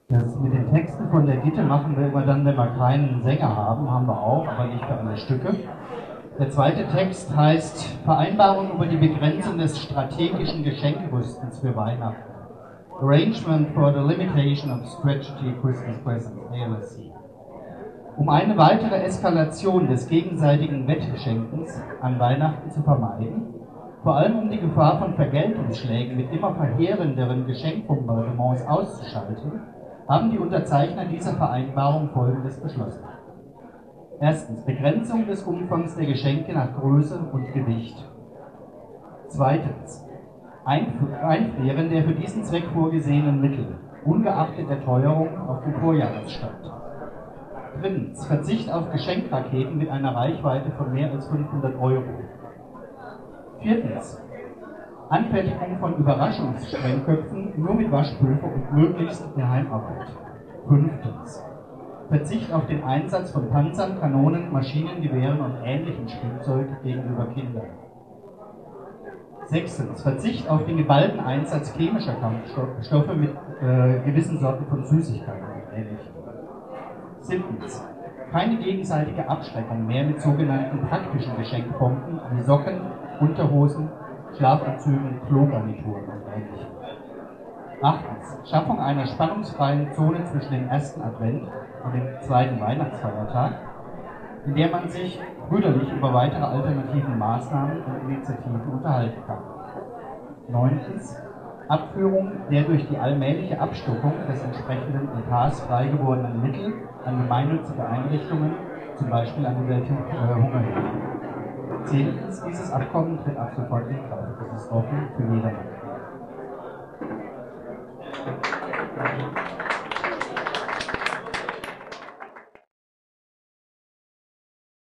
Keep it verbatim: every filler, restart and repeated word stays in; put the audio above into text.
Das mit den Texten von der Gitte machen wir immer dann, wenn wir keinen Sänger haben, haben wir auch, aber nicht für alle Stücke. Der zweite Text heißt Vereinbarung über die Begrenzung des strategischen Geschenkrüstens für Weihnachten. Arrangement for the Limitation of Strategic Christmas Presents, A L S C. Um eine weitere Eskalation des gegenseitigen Wettschenkens an Weihnachten zu vermeiden, vor allem um die Gefahr von Vergeltungsschlägen mit immer verheerenderen Geschenkbombardements auszuschalten, haben die Unterzeichner dieser Vereinbarung Folgendes beschlossen. Erstens, Begrenzung des Umfangs der Geschenke nach Größe und Gewicht. Zweitens, Einfrieren der für diesen Zweck vorgesehenen Mittel, ungeachtet der Teuerung auf den Vorjahresstand. Drittens, Verzicht auf Geschenkraketen mit einer Reichweite von mehr als fünfhundert Euro. Viertens, Anfertigung von Überraschungssprengköpfen nur mit Waschpulver und möglichst in Heimarbeit. Fünftens, Verzicht auf den Einsatz von Panzern, Kanonen, Maschinengewehren und ähnlichen Spielzeug gegenüber Kindern. Sechstens, Verzicht auf den geballten Einsatz chemischer Kampfstoffe mit äh, gewissen Sorten von Süßigkeiten und ähnlichem. Siebtens, keine gegenseitige Abschreckung mehr mit sogenannten praktischen Geschenkbomben wie Socken, Unterhosen, Schlafanzügen, Klogarnituren und ähnlichem. Achtens, Schaffung einer spannungsfreien Zone zwischen dem ersten Advent und dem zweiten Weihnachtsfeiertag, in der man sich brüderlich über weitere alternativen Maßnahmen und Initiativen unterhalten kann. Neuntens, Abführung der durch die allmähliche Abstockung des entsprechenden Etats frei gewordenen Mittel an gemeinnützige Einrichtungen, zum Beispiel an die Welthungerhilfe. Zehntens, dieses Abkommen tritt ab sofort in Kraft. Das ist offen für jedermann.